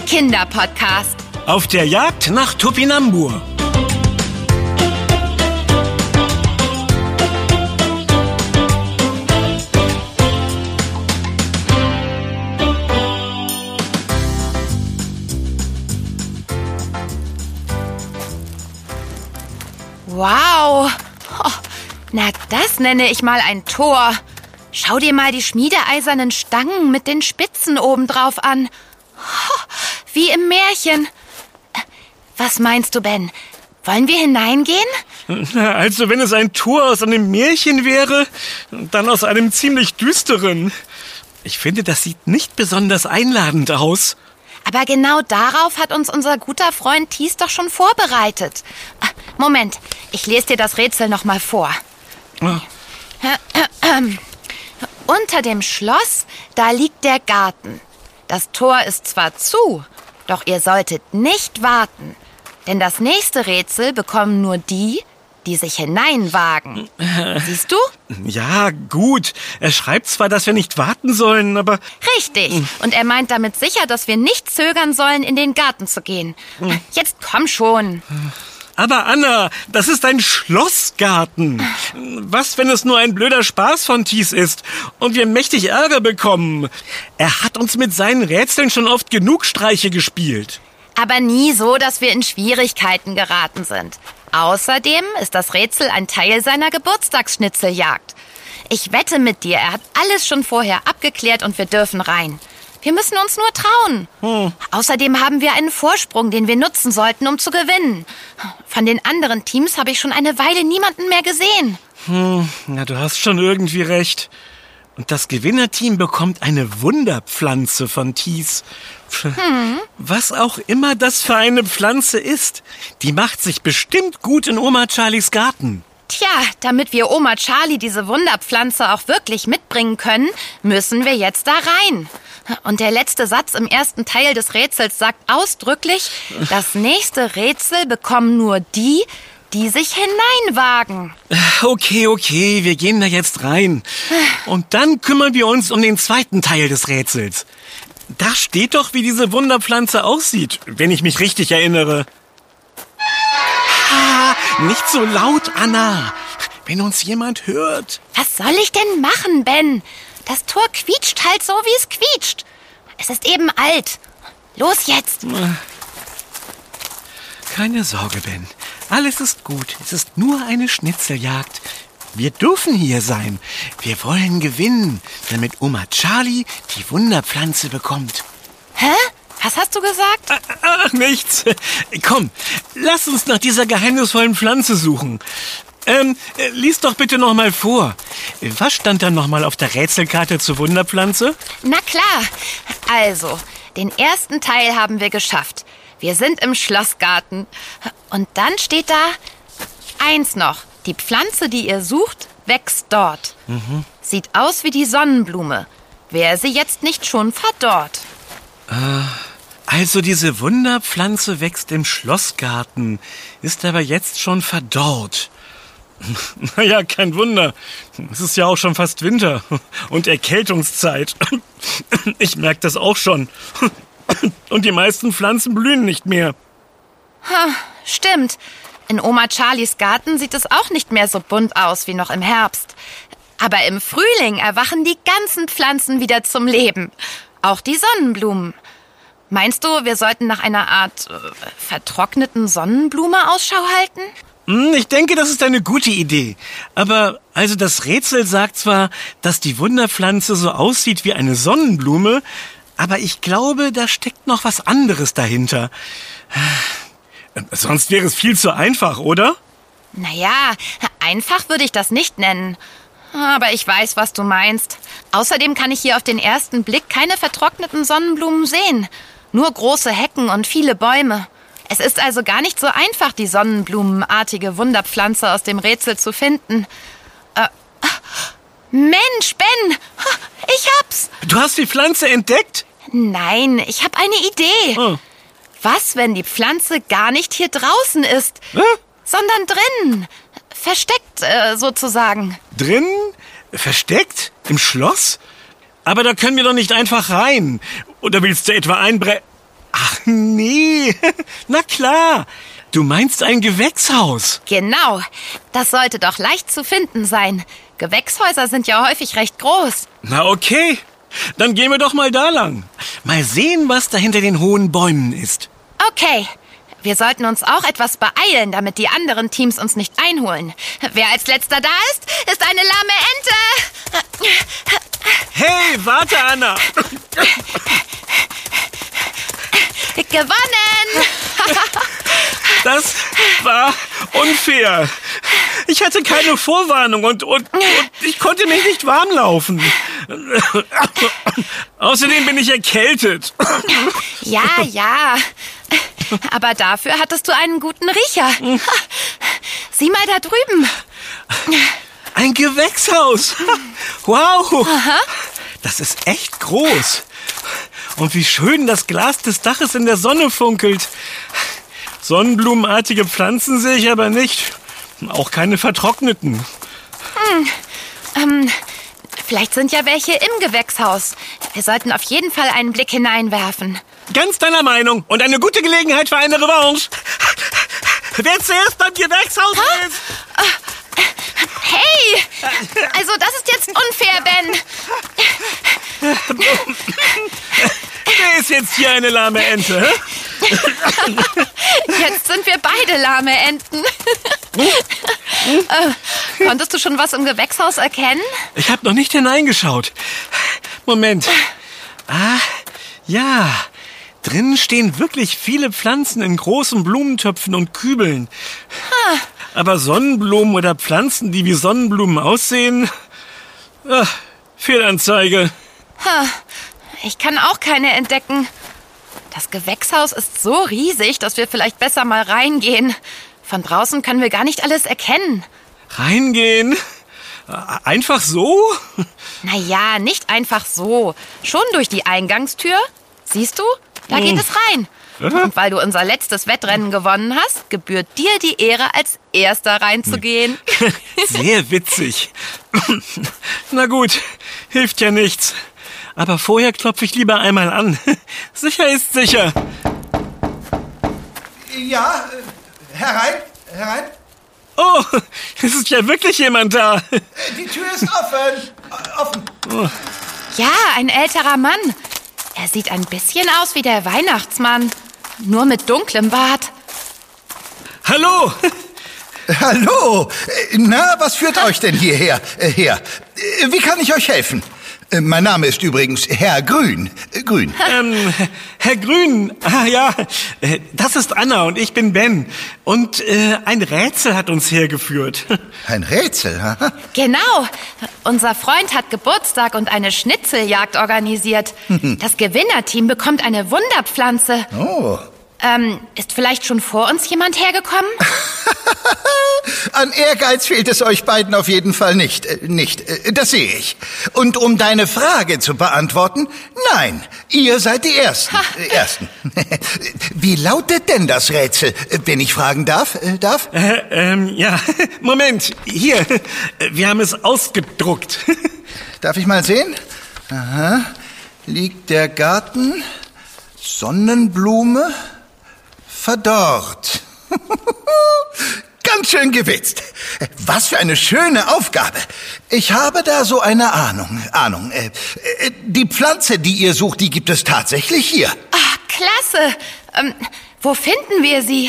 Kinderpodcast. Auf der Jagd nach Topinambur. Wow. Oh, na, das nenne ich mal ein Tor. Schau dir mal die schmiedeeisernen Stangen mit den Spitzen obendrauf an. Oh, wie im Märchen. Was meinst du, Ben? Wollen wir hineingehen? Also wenn es ein Tor aus einem Märchen wäre, dann aus einem ziemlich düsteren. Ich finde, das sieht nicht besonders einladend aus. Aber genau darauf hat uns unser guter Freund Thies doch schon vorbereitet. Moment, ich lese dir das Rätsel noch mal vor. Oh. Unter dem Schloss, da liegt der Garten. Das Tor ist zwar zu, doch ihr solltet nicht warten. Denn das nächste Rätsel bekommen nur die, die sich hineinwagen. Siehst du? Ja, gut. Er schreibt zwar, dass wir nicht warten sollen, aber... Richtig. Und er meint damit sicher, dass wir nicht zögern sollen, in den Garten zu gehen. Jetzt komm schon. Aber Anna, das ist ein Schlossgarten. Was, wenn es nur ein blöder Spaß von Thies ist und wir mächtig Ärger bekommen? Er hat uns mit seinen Rätseln schon oft genug Streiche gespielt. Aber nie so, dass wir in Schwierigkeiten geraten sind. Außerdem ist das Rätsel ein Teil seiner Geburtstagsschnitzeljagd. Ich wette mit dir, er hat alles schon vorher abgeklärt und wir dürfen rein. Wir müssen uns nur trauen. Außerdem haben wir einen Vorsprung, den wir nutzen sollten, um zu gewinnen. Von den anderen Teams habe ich schon eine Weile niemanden mehr gesehen. Na, du hast schon irgendwie recht. Und das Gewinnerteam bekommt eine Wunderpflanze von Thies. Was auch immer das für eine Pflanze ist, die macht sich bestimmt gut in Oma Charlies Garten. Tja, damit wir Oma Charlie diese Wunderpflanze auch wirklich mitbringen können, müssen wir jetzt da rein. Und der letzte Satz im ersten Teil des Rätsels sagt ausdrücklich, das nächste Rätsel bekommen nur die, die sich hineinwagen. Okay, wir gehen da jetzt rein. Und dann kümmern wir uns um den zweiten Teil des Rätsels. Da steht doch, wie diese Wunderpflanze aussieht, wenn ich mich richtig erinnere. Nicht so laut, Anna. Wenn uns jemand hört. Was soll ich denn machen, Ben? Das Tor quietscht halt so, wie es quietscht. Es ist eben alt. Los jetzt. Keine Sorge, Ben. Alles ist gut. Es ist nur eine Schnitzeljagd. Wir dürfen hier sein. Wir wollen gewinnen, damit Oma Charlie die Wunderpflanze bekommt. Hä? Was hast du gesagt? Ach, nichts. Komm, lass uns nach dieser geheimnisvollen Pflanze suchen. Lies doch bitte noch mal vor. Was stand da noch mal auf der Rätselkarte zur Wunderpflanze? Na klar. Also, den ersten Teil haben wir geschafft. Wir sind im Schlossgarten. Und dann steht da eins noch. Die Pflanze, die ihr sucht, wächst dort. Sieht aus wie die Sonnenblume. Wäre sie jetzt nicht schon verdorrt? Also diese Wunderpflanze wächst im Schlossgarten, ist aber jetzt schon verdorrt. Naja, kein Wunder. Es ist ja auch schon fast Winter und Erkältungszeit. Ich merke das auch schon. Und die meisten Pflanzen blühen nicht mehr. Stimmt. In Oma Charlies Garten sieht es auch nicht mehr so bunt aus wie noch im Herbst. Aber im Frühling erwachen die ganzen Pflanzen wieder zum Leben. Auch die Sonnenblumen. Meinst du, wir sollten nach einer Art vertrockneten Sonnenblume Ausschau halten? Ich denke, das ist eine gute Idee. Aber also das Rätsel sagt zwar, dass die Wunderpflanze so aussieht wie eine Sonnenblume, aber ich glaube, da steckt noch was anderes dahinter. Sonst wäre es viel zu einfach, oder? Naja, einfach würde ich das nicht nennen. Aber ich weiß, was du meinst. Außerdem kann ich hier auf den ersten Blick keine vertrockneten Sonnenblumen sehen. Nur große Hecken und viele Bäume. Es ist also gar nicht so einfach, die sonnenblumenartige Wunderpflanze aus dem Rätsel zu finden. Mensch, Ben! Ich hab's! Du hast die Pflanze entdeckt? Nein, ich hab eine Idee. Oh. Was, wenn die Pflanze gar nicht hier draußen ist, sondern drin? Versteckt, sozusagen. Drin? Versteckt? Im Schloss? Aber da können wir doch nicht einfach rein. Oder willst du etwa Ach nee, na klar. Du meinst ein Gewächshaus. Genau, das sollte doch leicht zu finden sein. Gewächshäuser sind ja häufig recht groß. Na okay, dann gehen wir doch mal da lang. Mal sehen, was da hinter den hohen Bäumen ist. Okay, wir sollten uns auch etwas beeilen, damit die anderen Teams uns nicht einholen. Wer als letzter da ist eine lahme Ente. Hey, warte, Anna. Gewonnen! Das war unfair. Ich hatte keine Vorwarnung und ich konnte mich nicht warm laufen. Außerdem bin ich erkältet. Ja. Aber dafür hattest du einen guten Riecher. Sieh mal da drüben. Ein Gewächshaus. Wow. Aha. Das ist echt groß. Und wie schön das Glas des Daches in der Sonne funkelt. Sonnenblumenartige Pflanzen sehe ich aber nicht. Auch keine vertrockneten. Vielleicht sind ja welche im Gewächshaus. Wir sollten auf jeden Fall einen Blick hineinwerfen. Ganz deiner Meinung. Und eine gute Gelegenheit für eine Revanche. Wer zuerst beim Gewächshaus ist. Hey! Also das ist jetzt unfair, Ben. Wer ist jetzt hier eine lahme Ente? Hä? Jetzt sind wir beide lahme Enten. Konntest du schon was im Gewächshaus erkennen? Ich habe noch nicht hineingeschaut. Moment. Ah, ja. Drinnen stehen wirklich viele Pflanzen in großen Blumentöpfen und Kübeln. Aber Sonnenblumen oder Pflanzen, die wie Sonnenblumen aussehen? Fehlanzeige. Ich kann auch keine entdecken. Das Gewächshaus ist so riesig, dass wir vielleicht besser mal reingehen. Von draußen können wir gar nicht alles erkennen. Reingehen? Einfach so? Naja, nicht einfach so. Schon durch die Eingangstür. Siehst du? Da geht es rein. Und weil du unser letztes Wettrennen gewonnen hast, gebührt dir die Ehre, als Erster reinzugehen. Sehr witzig. Na gut, hilft ja nichts. Aber vorher klopfe ich lieber einmal an. Sicher ist sicher. Ja, herein. Oh, es ist ja wirklich jemand da. Die Tür ist offen. Ja, ein älterer Mann. Er sieht ein bisschen aus wie der Weihnachtsmann. Nur mit dunklem Bart. Hallo. Hallo. Na, was führt euch denn hierher? Wie kann ich euch helfen? Mein Name ist übrigens Herr Grün. Herr Grün, das ist Anna und ich bin Ben. Und ein Rätsel hat uns hergeführt. Ein Rätsel, ha? Genau. Unser Freund hat Geburtstag und eine Schnitzeljagd organisiert. Das Gewinnerteam bekommt eine Wunderpflanze. Oh. Ist vielleicht schon vor uns jemand hergekommen? An Ehrgeiz fehlt es euch beiden auf jeden Fall nicht. Das sehe ich. Und um deine Frage zu beantworten, nein, ihr seid die Ersten. Wie lautet denn das Rätsel, wenn ich fragen darf? Ja, Moment, hier, wir haben es ausgedruckt. Darf ich mal sehen? Aha, liegt der Garten, Sonnenblume, verdorrt. Ganz schön gewitzt. Was für eine schöne Aufgabe. Ich habe da so eine Ahnung. Die Pflanze, die ihr sucht, die gibt es tatsächlich hier. Ach, klasse. Wo finden wir sie?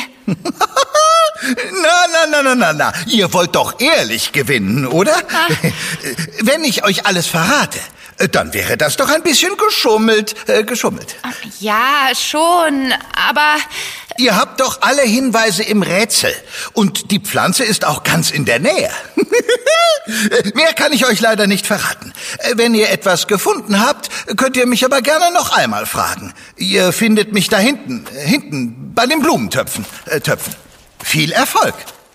Na. Ihr wollt doch ehrlich gewinnen, oder? Wenn ich euch alles verrate, dann wäre das doch ein bisschen geschummelt. Ja, schon, aber... Ihr habt doch alle Hinweise im Rätsel. Und die Pflanze ist auch ganz in der Nähe. Mehr kann ich euch leider nicht verraten. Wenn ihr etwas gefunden habt, könnt ihr mich aber gerne noch einmal fragen. Ihr findet mich da hinten bei den Blumentöpfen. Viel Erfolg.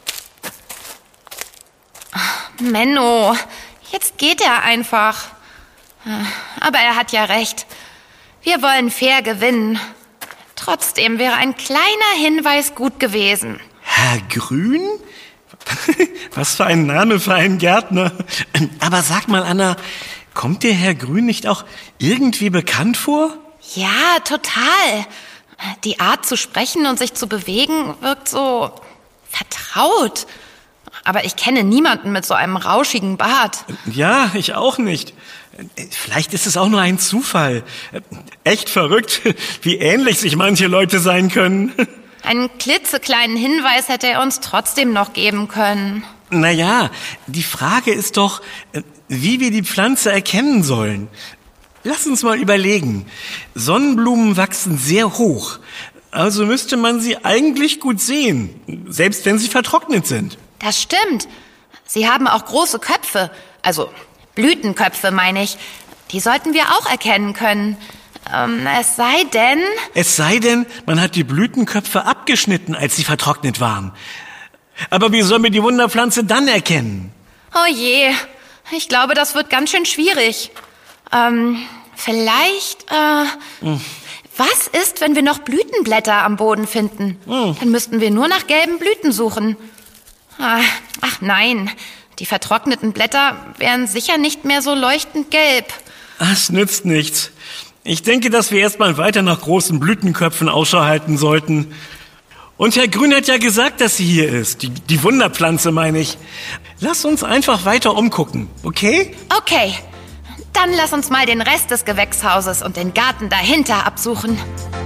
Menno, jetzt geht er einfach. Aber er hat ja recht. Wir wollen fair gewinnen. Trotzdem wäre ein kleiner Hinweis gut gewesen. Herr Grün? Was für ein Name für einen Gärtner. Aber sag mal, Anna, kommt dir Herr Grün nicht auch irgendwie bekannt vor? Ja, total. Die Art zu sprechen und sich zu bewegen wirkt so vertraut. Aber ich kenne niemanden mit so einem rauschigen Bart. Ja, ich auch nicht. Vielleicht ist es auch nur ein Zufall. Echt verrückt, wie ähnlich sich manche Leute sein können. Einen klitzekleinen Hinweis hätte er uns trotzdem noch geben können. Naja, die Frage ist doch, wie wir die Pflanze erkennen sollen. Lass uns mal überlegen. Sonnenblumen wachsen sehr hoch. Also müsste man sie eigentlich gut sehen, selbst wenn sie vertrocknet sind. Das stimmt. Sie haben auch große Köpfe, also Blütenköpfe meine ich. Die sollten wir auch erkennen können. Es sei denn, man hat die Blütenköpfe abgeschnitten, als sie vertrocknet waren. Aber wie sollen wir die Wunderpflanze dann erkennen? Oh je, ich glaube, das wird ganz schön schwierig. Vielleicht, was ist, wenn wir noch Blütenblätter am Boden finden? Dann müssten wir nur nach gelben Blüten suchen. Ach nein, die vertrockneten Blätter wären sicher nicht mehr so leuchtend gelb. Das nützt nichts. Ich denke, dass wir erstmal weiter nach großen Blütenköpfen Ausschau halten sollten. Und Herr Grün hat ja gesagt, dass sie hier ist. Die Wunderpflanze, meine ich. Lass uns einfach weiter umgucken, okay? Okay, dann lass uns mal den Rest des Gewächshauses und den Garten dahinter absuchen.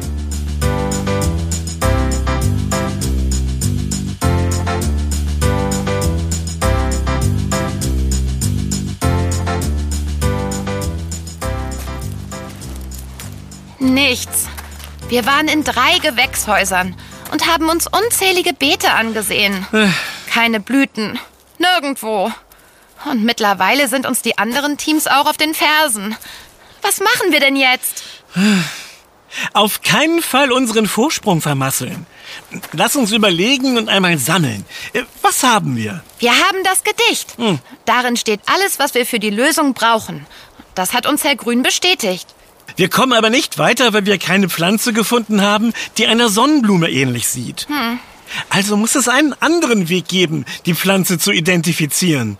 Nichts. Wir waren in 3 Gewächshäusern und haben uns unzählige Beete angesehen. Keine Blüten. Nirgendwo. Und mittlerweile sind uns die anderen Teams auch auf den Fersen. Was machen wir denn jetzt? Auf keinen Fall unseren Vorsprung vermasseln. Lass uns überlegen und einmal sammeln. Was haben wir? Wir haben das Gedicht. Darin steht alles, was wir für die Lösung brauchen. Das hat uns Herr Grün bestätigt. Wir kommen aber nicht weiter, weil wir keine Pflanze gefunden haben, die einer Sonnenblume ähnlich sieht. Also muss es einen anderen Weg geben, die Pflanze zu identifizieren.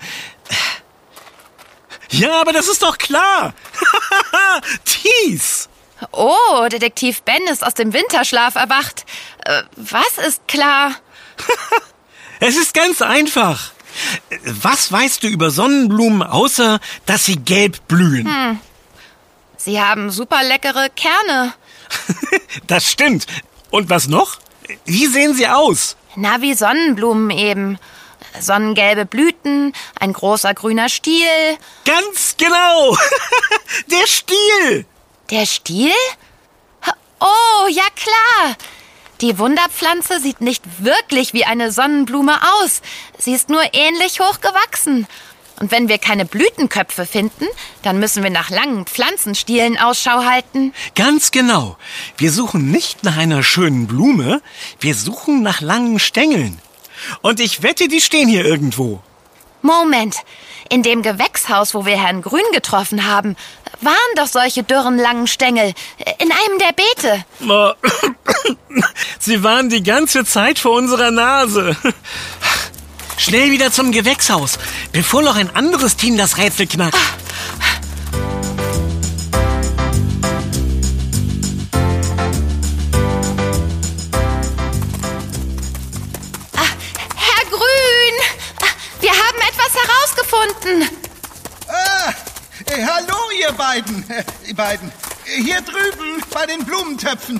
Ja, aber das ist doch klar. Thies! Oh, Detektiv Ben ist aus dem Winterschlaf erwacht. Was ist klar? Es ist ganz einfach. Was weißt du über Sonnenblumen, außer dass sie gelb blühen? Sie haben super leckere Kerne. Das stimmt. Und was noch? Wie sehen sie aus? Na, wie Sonnenblumen eben. Sonnengelbe Blüten, ein großer grüner Stiel. Ganz genau. Der Stiel. Der Stiel? Oh, ja klar. Die Wunderpflanze sieht nicht wirklich wie eine Sonnenblume aus. Sie ist nur ähnlich hoch gewachsen. Und wenn wir keine Blütenköpfe finden, dann müssen wir nach langen Pflanzenstielen Ausschau halten. Ganz genau. Wir suchen nicht nach einer schönen Blume, wir suchen nach langen Stängeln. Und ich wette, die stehen hier irgendwo. Moment, in dem Gewächshaus, wo wir Herrn Grün getroffen haben, waren doch solche dürren langen Stängel. In einem der Beete. Sie waren die ganze Zeit vor unserer Nase. Schnell wieder zum Gewächshaus, bevor noch ein anderes Team das Rätsel knackt. Herr Grün, wir haben etwas herausgefunden. Hallo, ihr beiden. Hier drüben bei den Blumentöpfen.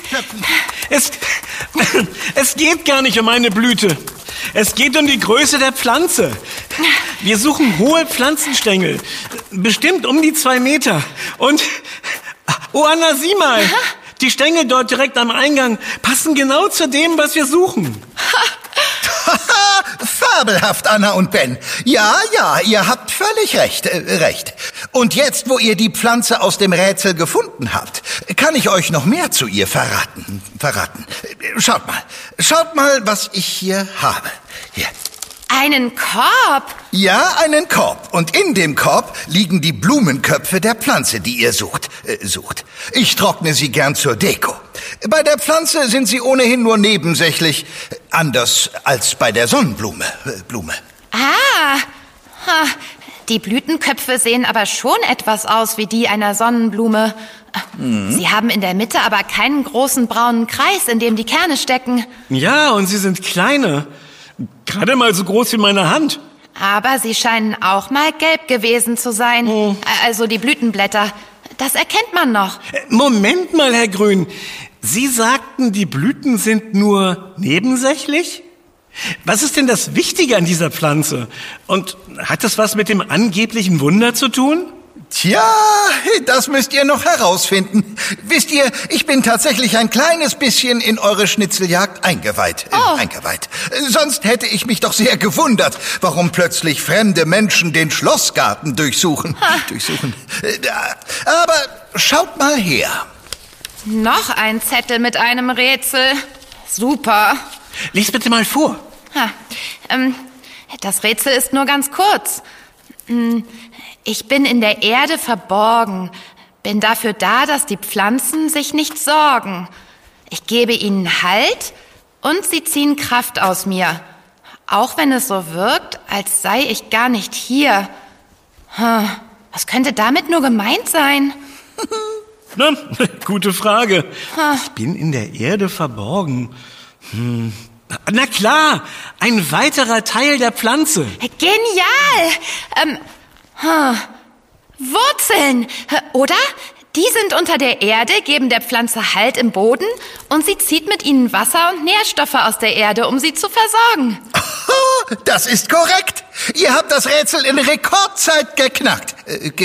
Es geht gar nicht um eine Blüte. Es geht um die Größe der Pflanze. Wir suchen hohe Pflanzenstängel. Bestimmt um die 2 Meter. Und, oh Anna, sieh mal. Die Stängel dort direkt am Eingang passen genau zu dem, was wir suchen. Fabelhaft, Anna und Ben. Ja, ihr habt völlig recht. Und jetzt, wo ihr die Pflanze aus dem Rätsel gefunden habt, kann ich euch noch mehr zu ihr verraten. Schaut mal, was ich hier habe. Hier. Einen Korb? Ja, einen Korb. Und in dem Korb liegen die Blumenköpfe der Pflanze, die ihr sucht. Ich trockne sie gern zur Deko. Bei der Pflanze sind sie ohnehin nur nebensächlich, anders als bei der Sonnenblume. Die Blütenköpfe sehen aber schon etwas aus wie die einer Sonnenblume. Sie haben in der Mitte aber keinen großen braunen Kreis, in dem die Kerne stecken. Ja, und sie sind kleiner. Gerade mal so groß wie meine Hand. Aber sie scheinen auch mal gelb gewesen zu sein. Also die Blütenblätter. Das erkennt man noch. Moment mal, Herr Grün. Sie sagten, die Blüten sind nur nebensächlich? Was ist denn das Wichtige an dieser Pflanze? Und hat das was mit dem angeblichen Wunder zu tun? Tja, das müsst ihr noch herausfinden. Wisst ihr, ich bin tatsächlich ein kleines bisschen in eure Schnitzeljagd eingeweiht. Sonst hätte ich mich doch sehr gewundert, warum plötzlich fremde Menschen den Schlossgarten durchsuchen. Aber schaut mal her. Noch ein Zettel mit einem Rätsel. Super. Lies bitte mal vor. Das Rätsel ist nur ganz kurz. Ich bin in der Erde verborgen, bin dafür da, dass die Pflanzen sich nicht sorgen. Ich gebe ihnen Halt und sie ziehen Kraft aus mir. Auch wenn es so wirkt, als sei ich gar nicht hier. Was könnte damit nur gemeint sein? Na, gute Frage. Ich bin in der Erde verborgen. Na klar, ein weiterer Teil der Pflanze. Genial! Wurzeln, oder? Die sind unter der Erde, geben der Pflanze Halt im Boden und sie zieht mit ihnen Wasser und Nährstoffe aus der Erde, um sie zu versorgen. Das ist korrekt. Ihr habt das Rätsel in Rekordzeit geknackt.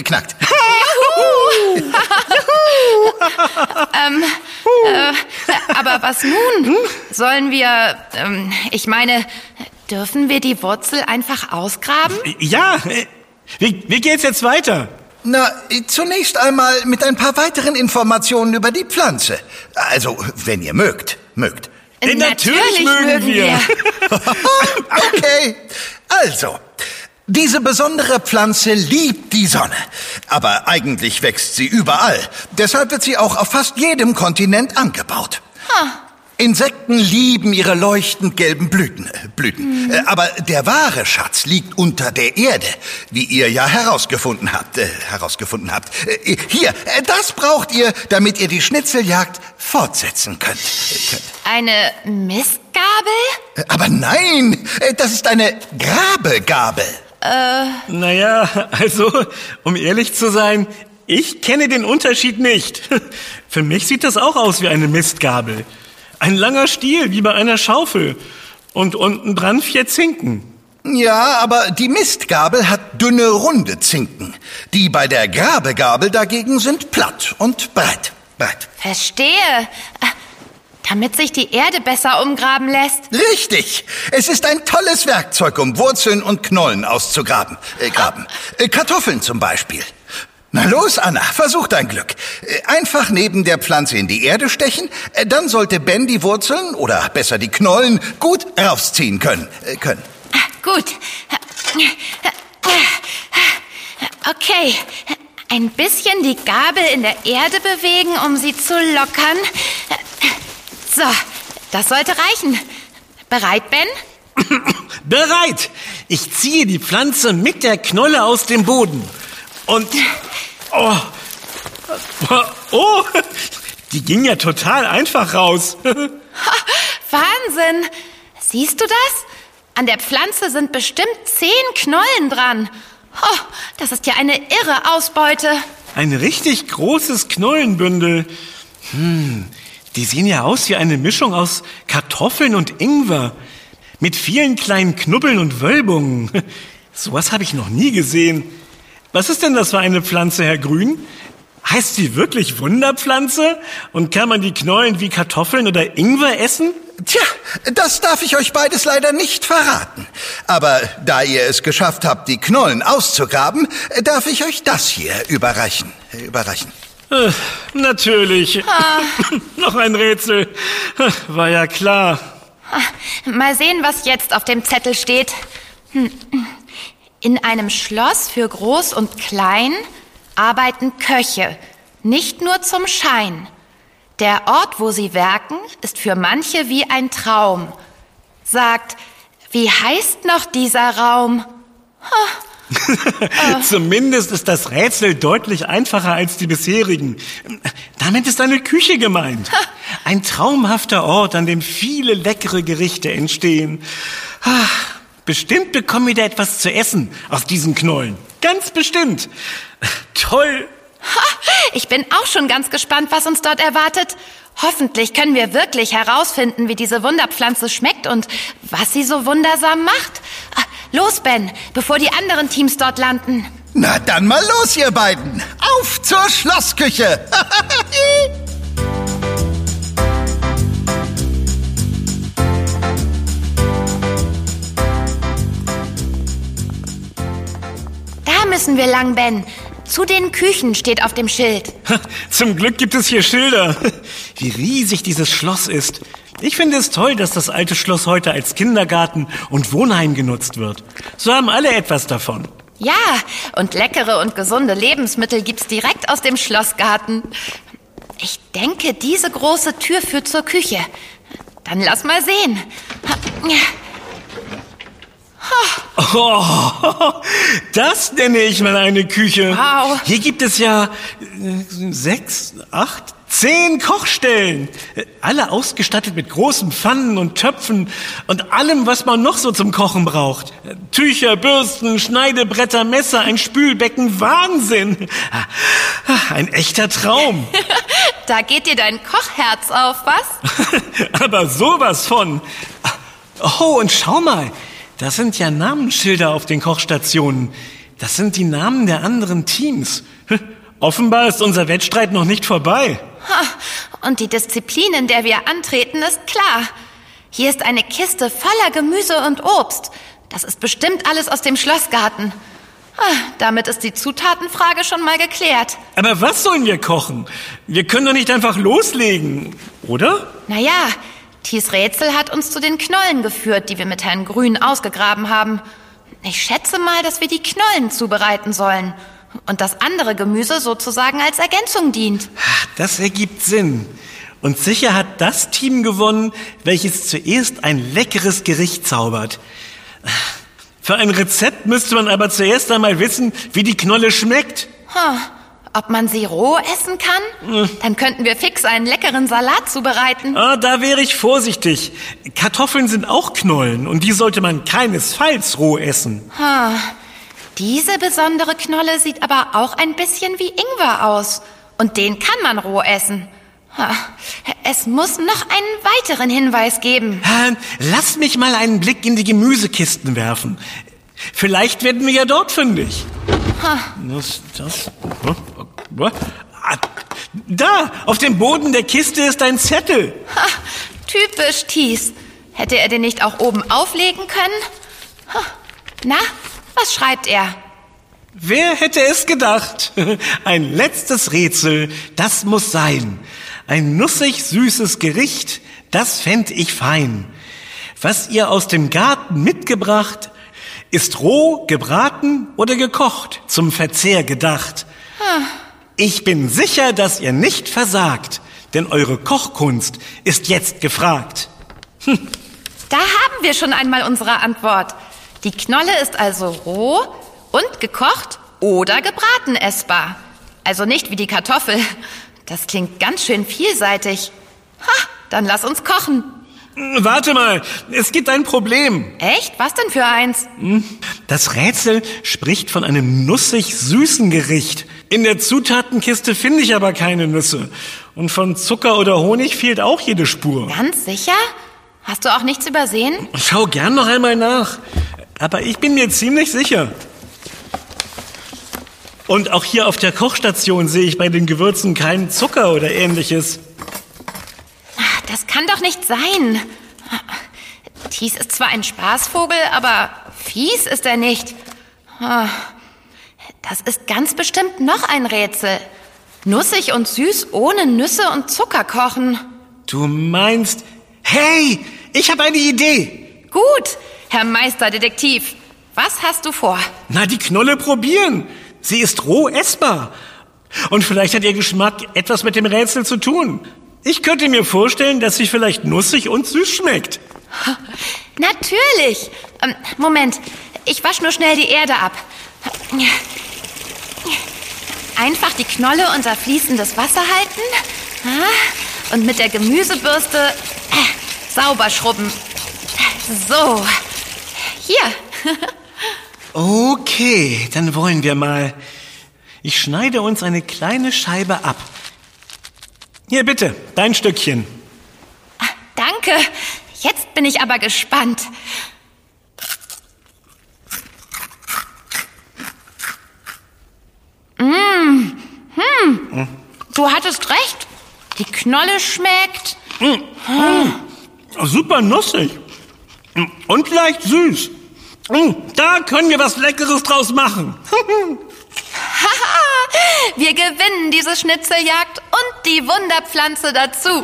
Aber was nun? Sollen wir, ich meine, dürfen wir die Wurzel einfach ausgraben? Ja, wie geht's jetzt weiter? Na, zunächst einmal mit ein paar weiteren Informationen über die Pflanze. Also, wenn ihr mögt. Natürlich mögen wir. Okay, also, diese besondere Pflanze liebt die Sonne. Aber eigentlich wächst sie überall. Deshalb wird sie auch auf fast jedem Kontinent angebaut. Insekten lieben ihre leuchtend gelben Blüten. Aber der wahre Schatz liegt unter der Erde, wie ihr ja herausgefunden habt. Hier, das braucht ihr, damit ihr die Schnitzeljagd fortsetzen könnt. Eine Mistgabel? Aber nein, das ist eine Grabegabel. Naja, also, um ehrlich zu sein, ich kenne den Unterschied nicht. Für mich sieht das auch aus wie eine Mistgabel. Ein langer Stiel, wie bei einer Schaufel. Und unten dran 4 Zinken. Ja, aber die Mistgabel hat dünne, runde Zinken. Die bei der Grabegabel dagegen sind platt und breit. Verstehe. Damit sich die Erde besser umgraben lässt. Richtig. Es ist ein tolles Werkzeug, um Wurzeln und Knollen auszugraben. Kartoffeln zum Beispiel. Na los, Anna, versuch dein Glück. Einfach neben der Pflanze in die Erde stechen, dann sollte Ben die Wurzeln, oder besser die Knollen, gut rausziehen können. Gut. Okay. Ein bisschen die Gabel in der Erde bewegen, um sie zu lockern. So, das sollte reichen. Bereit, Ben? Bereit! Ich ziehe die Pflanze mit der Knolle aus dem Boden. Und... Oh, die ging ja total einfach raus. Wahnsinn! Siehst du das? An der Pflanze sind bestimmt 10 Knollen dran. Oh, das ist ja eine irre Ausbeute. Ein richtig großes Knollenbündel. Die sehen ja aus wie eine Mischung aus Kartoffeln und Ingwer. Mit vielen kleinen Knubbeln und Wölbungen. Sowas habe ich noch nie gesehen. Was ist denn das für eine Pflanze, Herr Grün? Heißt sie wirklich Wunderpflanze? Und kann man die Knollen wie Kartoffeln oder Ingwer essen? Tja, das darf ich euch beides leider nicht verraten. Aber da ihr es geschafft habt, die Knollen auszugraben, darf ich euch das hier überreichen. Natürlich. Noch ein Rätsel. War ja klar. Mal sehen, was jetzt auf dem Zettel steht. In einem Schloss für Groß und Klein arbeiten Köche, nicht nur zum Schein. Der Ort, wo sie werken, ist für manche wie ein Traum. Sagt, wie heißt noch dieser Raum? Zumindest ist das Rätsel deutlich einfacher als die bisherigen. Damit ist eine Küche gemeint. Ein traumhafter Ort, an dem viele leckere Gerichte entstehen. Bestimmt bekommen wir da etwas zu essen aus diesen Knollen. Ganz bestimmt. Toll. Ich bin auch schon ganz gespannt, was uns dort erwartet. Hoffentlich können wir wirklich herausfinden, wie diese Wunderpflanze schmeckt und was sie so wundersam macht. Los, Ben, bevor die anderen Teams dort landen. Na dann mal los, ihr beiden. Auf zur Schlossküche. Da müssen wir lang, Ben. Zu den Küchen steht auf dem Schild. Zum Glück gibt es hier Schilder. Wie riesig dieses Schloss ist. Ich finde es toll, dass das alte Schloss heute als Kindergarten und Wohnheim genutzt wird. So haben alle etwas davon. Ja, und leckere und gesunde Lebensmittel gibt's direkt aus dem Schlossgarten. Ich denke, diese große Tür führt zur Küche. Dann lass mal sehen. Oh, das nenne ich mal eine Küche. Wow. Hier gibt es ja 6, 8, 10 Kochstellen. Alle ausgestattet mit großen Pfannen und Töpfen und allem, was man noch so zum Kochen braucht. Tücher, Bürsten, Schneidebretter, Messer, ein Spülbecken. Wahnsinn. Ein echter Traum. Da geht dir dein Kochherz auf, was? Aber sowas von. Oh, und schau mal. Das sind ja Namensschilder auf den Kochstationen. Das sind die Namen der anderen Teams. Offenbar ist unser Wettstreit noch nicht vorbei. Und die Disziplin, in der wir antreten, ist klar. Hier ist eine Kiste voller Gemüse und Obst. Das ist bestimmt alles aus dem Schlossgarten. Damit ist die Zutatenfrage schon mal geklärt. Aber was sollen wir kochen? Wir können doch nicht einfach loslegen, oder? Naja, Thies Rätsel hat uns zu den Knollen geführt, die wir mit Herrn Grün ausgegraben haben. Ich schätze mal, dass wir die Knollen zubereiten sollen und das andere Gemüse sozusagen als Ergänzung dient. Das ergibt Sinn. Und sicher hat das Team gewonnen, welches zuerst ein leckeres Gericht zaubert. Für ein Rezept müsste man aber zuerst einmal wissen, wie die Knolle schmeckt. Ob man sie roh essen kann? Dann könnten wir fix einen leckeren Salat zubereiten. Da wäre ich vorsichtig. Kartoffeln sind auch Knollen und die sollte man keinesfalls roh essen. Diese besondere Knolle sieht aber auch ein bisschen wie Ingwer aus. Und den kann man roh essen. Es muss noch einen weiteren Hinweis geben. Lass mich mal einen Blick in die Gemüsekisten werfen. Vielleicht werden wir ja dort fündig. Da, auf dem Boden der Kiste ist ein Zettel. Typisch Thies. Hätte er den nicht auch oben auflegen können? Na, was schreibt er? Wer hätte es gedacht? Ein letztes Rätsel, das muss sein. Ein nussig süßes Gericht, das fänd ich fein. Was ihr aus dem Garten mitgebracht, ist roh, gebraten oder gekocht, zum Verzehr gedacht. Ich bin sicher, dass ihr nicht versagt, denn eure Kochkunst ist jetzt gefragt. Da haben wir schon einmal unsere Antwort. Die Knolle ist also roh und gekocht oder gebraten essbar. Also nicht wie die Kartoffel. Das klingt ganz schön vielseitig. Dann lass uns kochen. Warte mal, es gibt ein Problem. Echt? Was denn für eins? Das Rätsel spricht von einem nussig-süßen Gericht. In der Zutatenkiste finde ich aber keine Nüsse. Und von Zucker oder Honig fehlt auch jede Spur. Ganz sicher? Hast du auch nichts übersehen? Schau gern noch einmal nach. Aber ich bin mir ziemlich sicher. Und auch hier auf der Kochstation sehe ich bei den Gewürzen keinen Zucker oder Ähnliches. Das kann doch nicht sein. Thies ist zwar ein Spaßvogel, aber fies ist er nicht. Das ist ganz bestimmt noch ein Rätsel. Nussig und süß ohne Nüsse und Zucker kochen. Du meinst... Hey, ich habe eine Idee. Gut, Herr Meisterdetektiv. Was hast du vor? Na, die Knolle probieren. Sie ist roh essbar. Und vielleicht hat ihr Geschmack etwas mit dem Rätsel zu tun. Ich könnte mir vorstellen, dass sie vielleicht nussig und süß schmeckt. Natürlich. Moment, ich wasche nur schnell die Erde ab. Einfach die Knolle unter fließendes Wasser halten und mit der Gemüsebürste sauber schrubben. So, hier. Okay, dann wollen wir mal. Ich schneide uns eine kleine Scheibe ab. Hier bitte, dein Stückchen. Danke, jetzt bin ich aber gespannt. Du hattest recht. Die Knolle schmeckt. Super nussig. Und leicht süß. Da können wir was Leckeres draus machen. Wir gewinnen diese Schnitzeljagd und die Wunderpflanze dazu.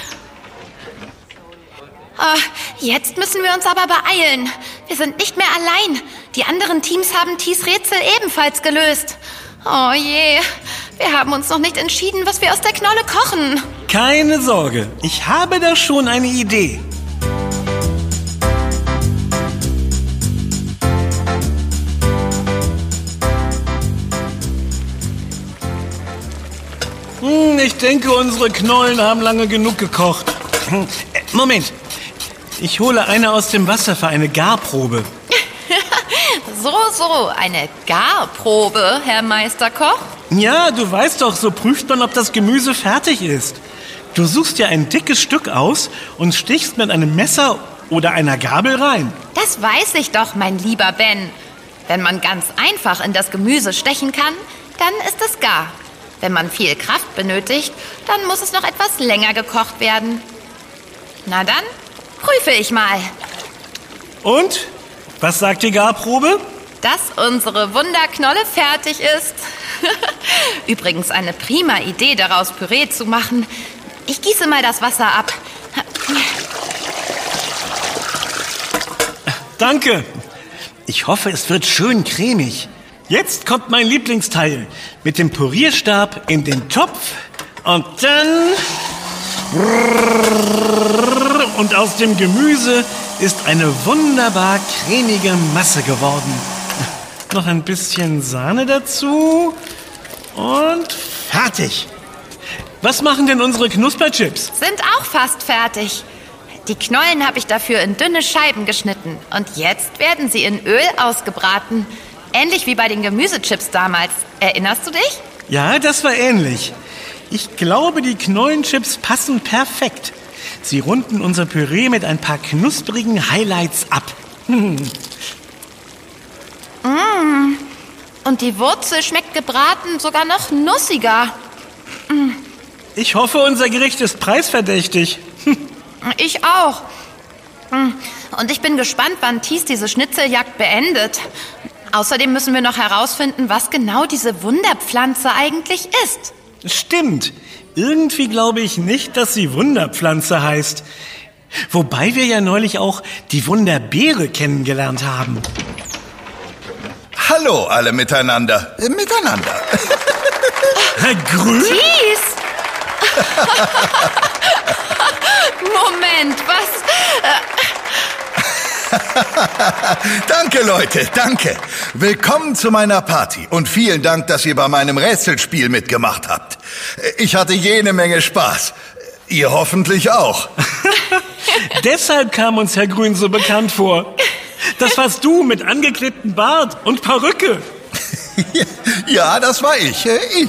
Jetzt müssen wir uns aber beeilen. Wir sind nicht mehr allein. Die anderen Teams haben Tis Rätsel ebenfalls gelöst. Oh je, wir haben uns noch nicht entschieden, was wir aus der Knolle kochen. Keine Sorge, ich habe da schon eine Idee. Ich denke, unsere Knollen haben lange genug gekocht. Moment, ich hole eine aus dem Wasser für eine Garprobe. So, eine Garprobe, Herr Meisterkoch? Ja, du weißt doch, so prüft man, ob das Gemüse fertig ist. Du suchst dir ein dickes Stück aus und stichst mit einem Messer oder einer Gabel rein. Das weiß ich doch, mein lieber Ben. Wenn man ganz einfach in das Gemüse stechen kann, dann ist es gar. Wenn man viel Kraft benötigt, dann muss es noch etwas länger gekocht werden. Na dann, prüfe ich mal. Und? Was sagt die Garprobe? Dass unsere Wunderknolle fertig ist. Übrigens eine prima Idee, daraus Püree zu machen. Ich gieße mal das Wasser ab. Danke. Ich hoffe, es wird schön cremig. Jetzt kommt mein Lieblingsteil. Mit dem Pürierstab in den Topf und dann... Und aus dem Gemüse ist eine wunderbar cremige Masse geworden. Noch ein bisschen Sahne dazu und fertig. Was machen denn unsere Knusperchips? Sind auch fast fertig. Die Knollen habe ich dafür in dünne Scheiben geschnitten. Und jetzt werden sie in Öl ausgebraten. Ähnlich wie bei den Gemüsechips damals. Erinnerst du dich? Ja, das war ähnlich. Ich glaube, die Knollenchips passen perfekt. Sie runden unser Püree mit ein paar knusprigen Highlights ab. Und die Wurzel schmeckt gebraten sogar noch nussiger. Ich hoffe, unser Gericht ist preisverdächtig. Ich auch. Und ich bin gespannt, wann Tis diese Schnitzeljagd beendet. Außerdem müssen wir noch herausfinden, was genau diese Wunderpflanze eigentlich ist. Stimmt. Irgendwie glaube ich nicht, dass sie Wunderpflanze heißt. Wobei wir ja neulich auch die Wunderbeere kennengelernt haben. Hallo alle miteinander. Miteinander. Herr Grün? Tis! Moment, was? Danke, Leute, danke. Willkommen zu meiner Party und vielen Dank, dass ihr bei meinem Rätselspiel mitgemacht habt. Ich hatte jede Menge Spaß. Ihr hoffentlich auch. Deshalb kam uns Herr Grün so bekannt vor. Das warst du mit angeklebtem Bart und Perücke. Ja, das war ich.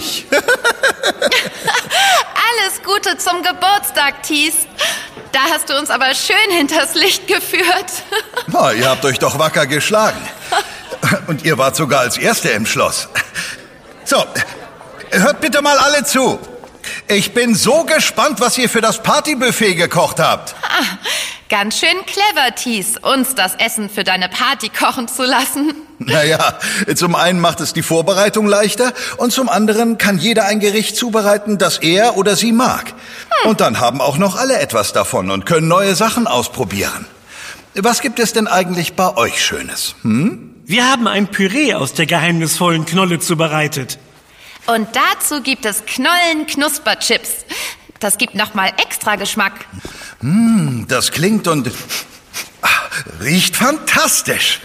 Alles Gute zum Geburtstag, Tis. Da hast du uns aber schön hinters Licht geführt. Na, ihr habt euch doch wacker geschlagen. Und ihr wart sogar als Erste im Schloss. So, hört bitte mal alle zu. Ich bin so gespannt, was ihr für das Partybuffet gekocht habt. Ganz schön clever, Tis, uns das Essen für deine Party kochen zu lassen. Naja, zum einen macht es die Vorbereitung leichter und zum anderen kann jeder ein Gericht zubereiten, das er oder sie mag. Und dann haben auch noch alle etwas davon und können neue Sachen ausprobieren. Was gibt es denn eigentlich bei euch Schönes? Wir haben ein Püree aus der geheimnisvollen Knolle zubereitet. Und dazu gibt es Knollen-Knusperchips. Das gibt nochmal extra Geschmack. Das klingt und Riecht fantastisch.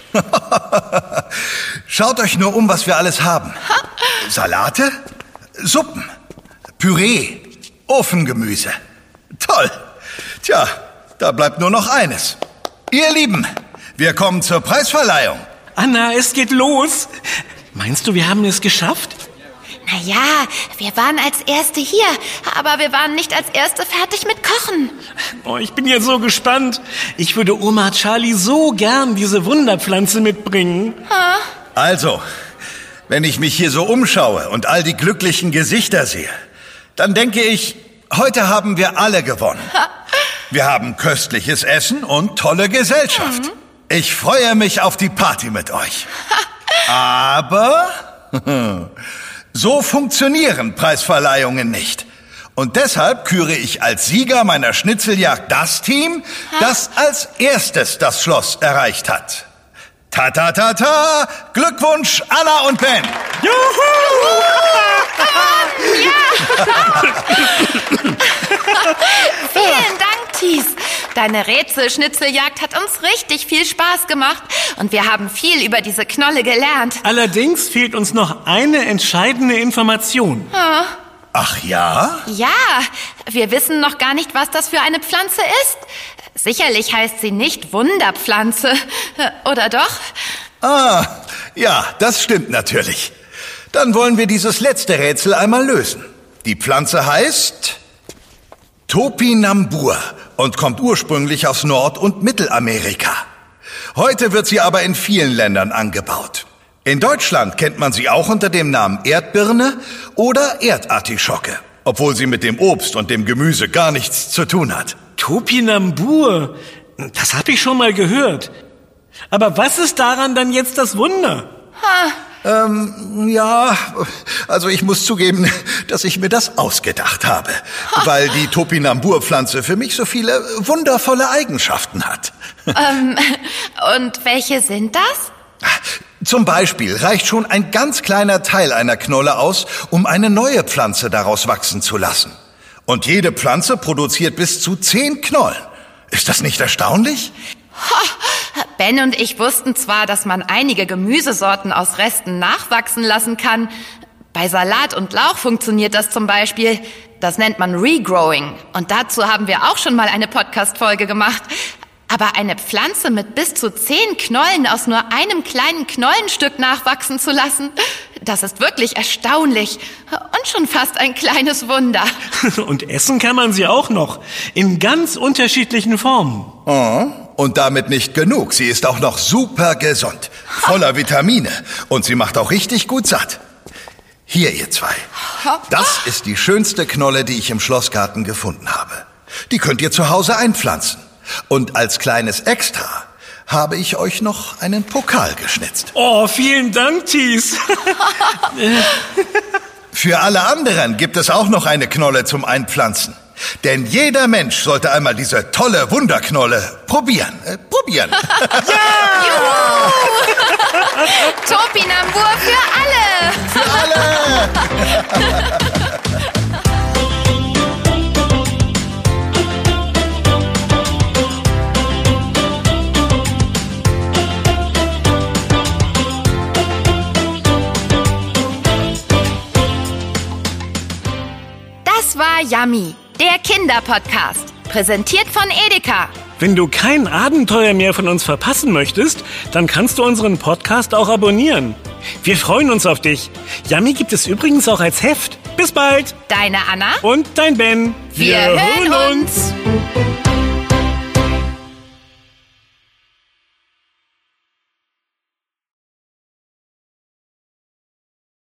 Schaut euch nur um, was wir alles haben. Salate, Suppen, Püree, Ofengemüse. Toll. Tja, da bleibt nur noch eines. Ihr Lieben, wir kommen zur Preisverleihung. Anna, es geht los. Meinst du, wir haben es geschafft? Naja, wir waren als Erste hier, aber wir waren nicht als Erste fertig mit Kochen. Oh, ich bin jetzt so gespannt. Ich würde Oma Charlie so gern diese Wunderpflanze mitbringen. Also, wenn ich mich hier so umschaue und all die glücklichen Gesichter sehe, dann denke ich, heute haben wir alle gewonnen. Wir haben köstliches Essen und tolle Gesellschaft. Ich freue mich auf die Party mit euch. Aber so funktionieren Preisverleihungen nicht. Und deshalb küre ich als Sieger meiner Schnitzeljagd das Team, das als erstes das Schloss erreicht hat. Ta ta ta ta! Glückwunsch, Anna und Ben! Juhu! Vielen Dank, Thies. Deine Rätselschnitzeljagd hat uns richtig viel Spaß gemacht und wir haben viel über diese Knolle gelernt. Allerdings fehlt uns noch eine entscheidende Information. Ach ja? Ja, wir wissen noch gar nicht, was das für eine Pflanze ist. Sicherlich heißt sie nicht Wunderpflanze, oder doch? Ah, ja, das stimmt natürlich. Dann wollen wir dieses letzte Rätsel einmal lösen. Die Pflanze heißt Topinambur und kommt ursprünglich aus Nord- und Mittelamerika. Heute wird sie aber in vielen Ländern angebaut. In Deutschland kennt man sie auch unter dem Namen Erdbirne oder Erdartischocke, obwohl sie mit dem Obst und dem Gemüse gar nichts zu tun hat. Topinambur, das habe ich schon mal gehört. Aber was ist daran dann jetzt das Wunder? Ja, also ich muss zugeben, dass ich mir das ausgedacht habe, weil die Topinambur-Pflanze für mich so viele wundervolle Eigenschaften hat. Und welche sind das? Zum Beispiel reicht schon ein ganz kleiner Teil einer Knolle aus, um eine neue Pflanze daraus wachsen zu lassen. Und jede Pflanze produziert bis zu 10 Knollen. Ist das nicht erstaunlich? Ben und ich wussten zwar, dass man einige Gemüsesorten aus Resten nachwachsen lassen kann. Bei Salat und Lauch funktioniert das zum Beispiel. Das nennt man Regrowing. Und dazu haben wir auch schon mal eine Podcast-Folge gemacht. Aber eine Pflanze mit bis zu 10 Knollen aus nur einem kleinen Knollenstück nachwachsen zu lassen, das ist wirklich erstaunlich und schon fast ein kleines Wunder. Und essen kann man sie auch noch, in ganz unterschiedlichen Formen. Oh, und damit nicht genug. Sie ist auch noch super gesund, voller Vitamine und sie macht auch richtig gut satt. Hier, ihr zwei. Das ist die schönste Knolle, die ich im Schlossgarten gefunden habe. Die könnt ihr zu Hause einpflanzen. Und als kleines Extra habe ich euch noch einen Pokal geschnitzt. Oh, vielen Dank, Thies. Für alle anderen gibt es auch noch eine Knolle zum Einpflanzen. Denn jeder Mensch sollte einmal diese tolle Wunderknolle probieren. Probieren. Juhu! Topinambur für alle! Für alle! Das war Yummy, der Kinderpodcast, präsentiert von Edeka. Wenn du kein Abenteuer mehr von uns verpassen möchtest, dann kannst du unseren Podcast auch abonnieren. Wir freuen uns auf dich. Yummy gibt es übrigens auch als Heft. Bis bald. Deine Anna Und dein Ben. Wir hören uns.